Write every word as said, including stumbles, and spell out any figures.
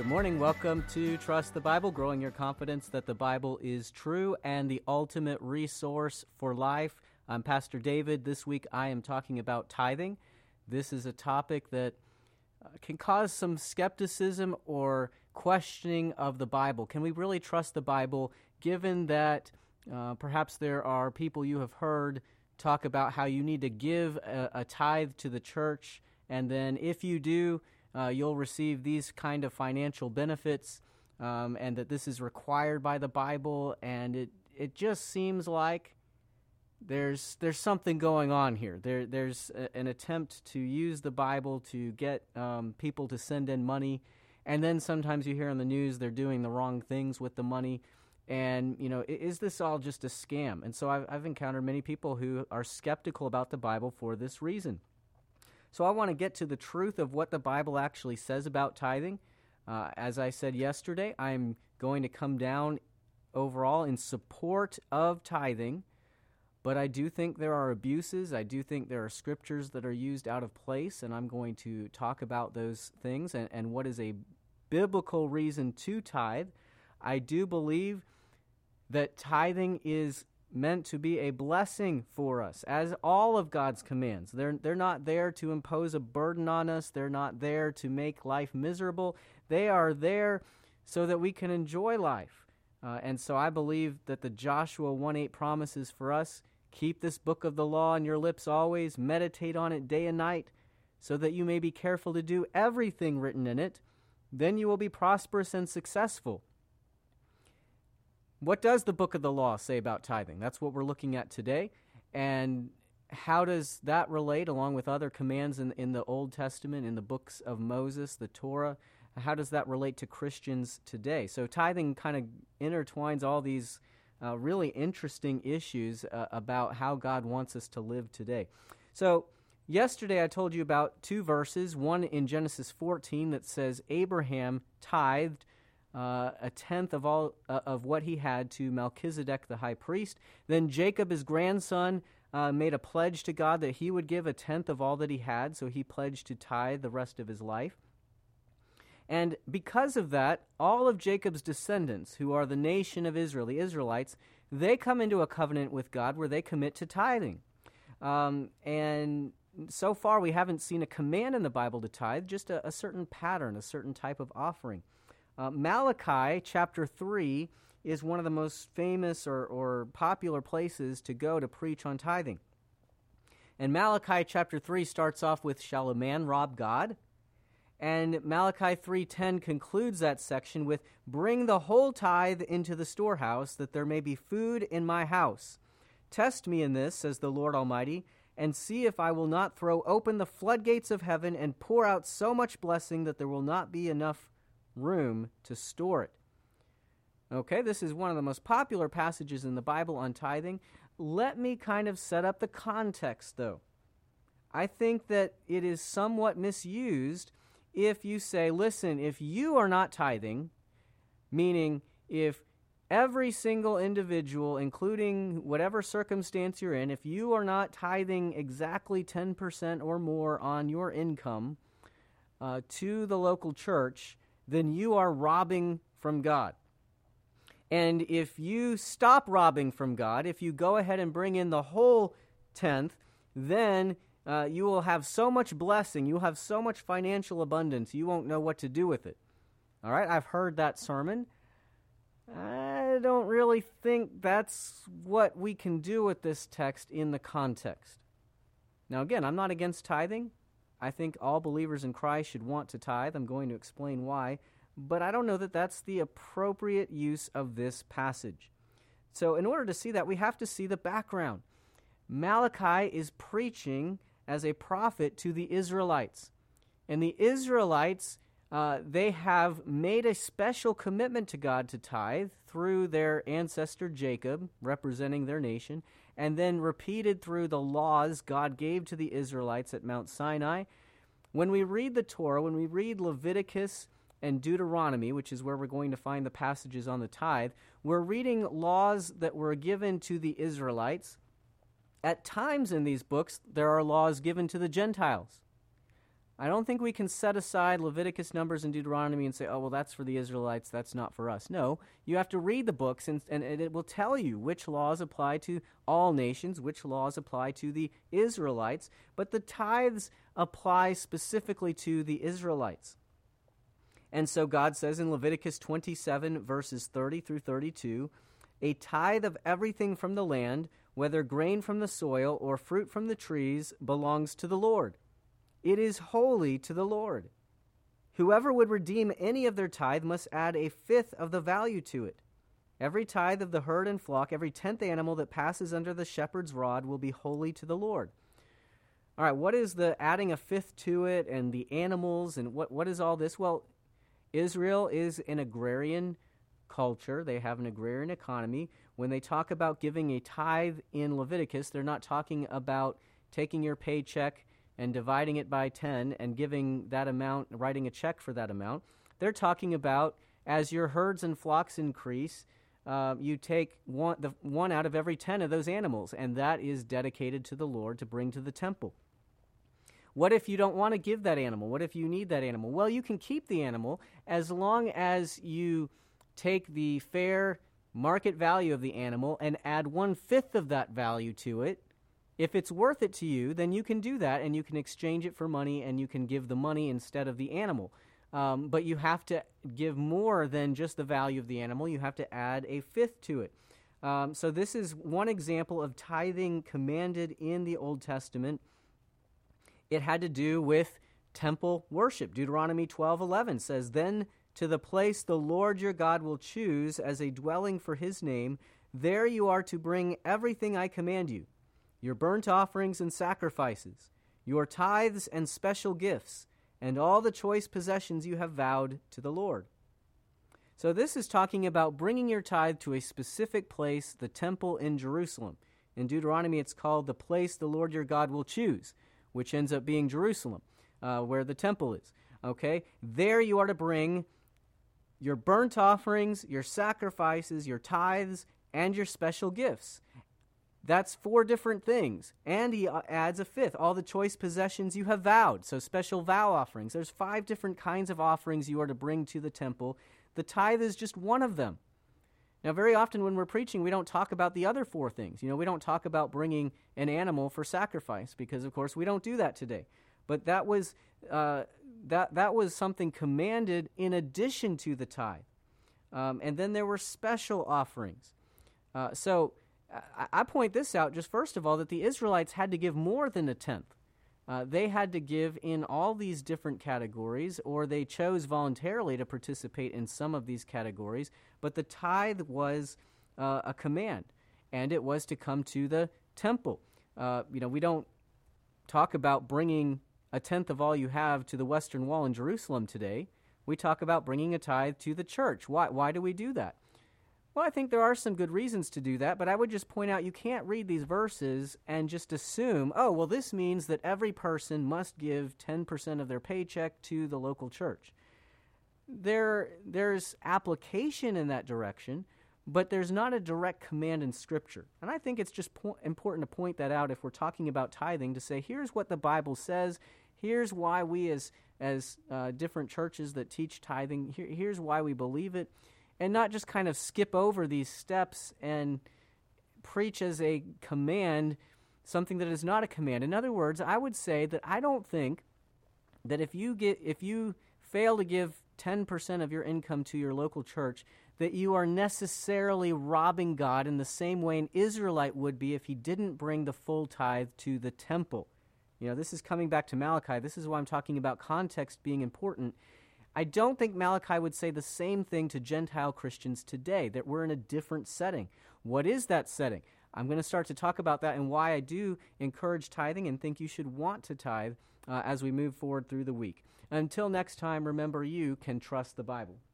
Morning, welcome to Trust the Bible, growing your confidence that the Bible is true and the ultimate resource for life. I'm Pastor David. This week I am talking about tithing. This is a topic that uh, can cause some skepticism or questioning of the Bible. Can we really trust the Bible, given that uh, perhaps there are people you have heard talk about how you need to give a, a tithe to the church, and then if you do, Uh, you'll receive these kind of financial benefits, um, and that this is required by the Bible, and it, it just seems like there's there's something going on here. There there's a, an attempt to use the Bible to get um, people to send in money, and then sometimes you hear on the news they're doing the wrong things with the money, and you know, is this all just a scam? And so I've, I've encountered many people who are skeptical about the Bible for this reason. So I want to get to the truth of what the Bible actually says about tithing. Uh, as I said yesterday, I'm going to come down overall in support of tithing, but I do think there are abuses. I do think there are scriptures that are used out of place, and I'm going to talk about those things and, and what is a biblical reason to tithe. I do believe that tithing is meant to be a blessing for us, as all of God's commands. They're, they're not there to impose a burden on us. They're not there to make life miserable. They are there so that we can enjoy life. Uh, and so I believe that the Joshua one eight promises for us, keep this book of the law on your lips always, meditate on it day and night, so that you may be careful to do everything written in it. Then you will be prosperous and successful. What does the book of the law say about tithing? That's what we're looking at today. And how does that relate, along with other commands in, in the Old Testament, in the books of Moses, the Torah? How does that relate to Christians today? So tithing kind of intertwines all these uh, really interesting issues uh, about how God wants us to live today. So yesterday I told you about two verses, one in Genesis fourteen that says Abraham tithed Uh, a tenth of all uh, of what he had to Melchizedek the high priest. Then Jacob, his grandson, uh, made a pledge to God that he would give a tenth of all that he had, so he pledged to tithe the rest of his life. And because of that, all of Jacob's descendants, who are the nation of Israel, the Israelites, they come into a covenant with God where they commit to tithing. Um, and so far we haven't seen a command in the Bible to tithe, just a, a certain pattern, a certain type of offering. Uh, Malachi chapter three is one of the most famous or, or popular places to go to preach on tithing. And Malachi chapter three starts off with, shall a man rob God? And Malachi three ten concludes that section with, bring the whole tithe into the storehouse, that there may be food in my house. Test me in this, says the Lord Almighty, and see if I will not throw open the floodgates of heaven and pour out so much blessing that there will not be enough room to store it. Okay, this is one of the most popular passages in the Bible on tithing. Let me kind of set up the context, though. I think that it is somewhat misused if you say, listen, if you are not tithing, meaning if every single individual, including whatever circumstance you're in, if you are not tithing exactly ten percent or more on your income uh, to the local church, then you are robbing from God. And if you stop robbing from God, if you go ahead and bring in the whole tenth, then uh, you will have so much blessing, you'll have so much financial abundance, you won't know what to do with it. All right, I've heard that sermon. I don't really think that's what we can do with this text in the context. Now again, I'm not against tithing. I think all believers in Christ should want to tithe. I'm going to explain why, but I don't know that that's the appropriate use of this passage. So in order to see that, we have to see the background. Malachi is preaching as a prophet to the Israelites. And the Israelites, uh, they have made a special commitment to God to tithe through their ancestor Jacob, representing their nation, and then repeated through the laws God gave to the Israelites at Mount Sinai. When we read the Torah, when we read Leviticus and Deuteronomy, which is where we're going to find the passages on the tithe, we're reading laws that were given to the Israelites. At times in these books, there are laws given to the Gentiles. I don't think we can set aside Leviticus, Numbers, and Deuteronomy and say, oh, well, that's for the Israelites, that's not for us. No, you have to read the books, and, and it will tell you which laws apply to all nations, which laws apply to the Israelites, but the tithes apply specifically to the Israelites. And so God says in Leviticus twenty-seven, verses thirty through thirty-two, a tithe of everything from the land, whether grain from the soil or fruit from the trees, belongs to the Lord. It is holy to the Lord. Whoever would redeem any of their tithe must add a fifth of the value to it. Every tithe of the herd and flock, every tenth animal that passes under the shepherd's rod will be holy to the Lord. All right, what is the adding a fifth to it and the animals and what, what is all this? Well, Israel is an agrarian culture. They have an agrarian economy. When they talk about giving a tithe in Leviticus, they're not talking about taking your paycheck and dividing it by ten and giving that amount, writing a check for that amount. They're talking about as your herds and flocks increase, uh, you take one, the, one out of every ten of those animals, and that is dedicated to the Lord to bring to the temple. What if you don't want to give that animal? What if you need that animal? Well, you can keep the animal as long as you take the fair market value of the animal and add one-fifth of that value to it. If it's worth it to you, then you can do that, and you can exchange it for money, and you can give the money instead of the animal. Um, but you have to give more than just the value of the animal. You have to add a fifth to it. Um, so this is one example of tithing commanded in the Old Testament. It had to do with temple worship. Deuteronomy twelve eleven says, "Then to the place the Lord your God will choose as a dwelling for his name, there you are to bring everything I command you, your burnt offerings and sacrifices, your tithes and special gifts, and all the choice possessions you have vowed to the Lord." So this is talking about bringing your tithe to a specific place, the temple in Jerusalem. In Deuteronomy, it's called the place the Lord your God will choose, which ends up being Jerusalem, uh, where the temple is. Okay? There you are to bring your burnt offerings, your sacrifices, your tithes, and your special gifts. That's four different things. And he adds a fifth, all the choice possessions you have vowed. So special vow offerings. There's five different kinds of offerings you are to bring to the temple. The tithe is just one of them. Now, very often when we're preaching, we don't talk about the other four things. You know, we don't talk about bringing an animal for sacrifice because, of course, we don't do that today. But that was uh, that that was something commanded in addition to the tithe. Um, and then there were special offerings. Uh, so I, I point this out just first of all, that the Israelites had to give more than a tenth. Uh, they had to give in all these different categories, or they chose voluntarily to participate in some of these categories, but the tithe was uh, a command, and it was to come to the temple. Uh, you know, we don't talk about bringing a tenth of all you have to the Western Wall in Jerusalem today. We talk about bringing a tithe to the church. Why, why do we do that? Well, I think there are some good reasons to do that, but I would just point out you can't read these verses and just assume, oh, well, this means that every person must give ten percent of their paycheck to the local church. There, there's application in that direction, but there's not a direct command in Scripture. And I think it's just po- important to point that out if we're talking about tithing, to say, here's what the Bible says, here's why we as, as uh, different churches that teach tithing, here, here's why we believe it. And not just kind of skip over these steps and preach as a command something that is not a command. In other words, I would say that I don't think that if you get if you fail to give ten percent of your income to your local church, that you are necessarily robbing God in the same way an Israelite would be if he didn't bring the full tithe to the temple. You know, this is coming back to Malachi. This is why I'm talking about context being important. I don't think Malachi would say the same thing to Gentile Christians today, that we're in a different setting. What is that setting? I'm going to start to talk about that and why I do encourage tithing and think you should want to tithe uh, as we move forward through the week. Until next time, remember you can trust the Bible.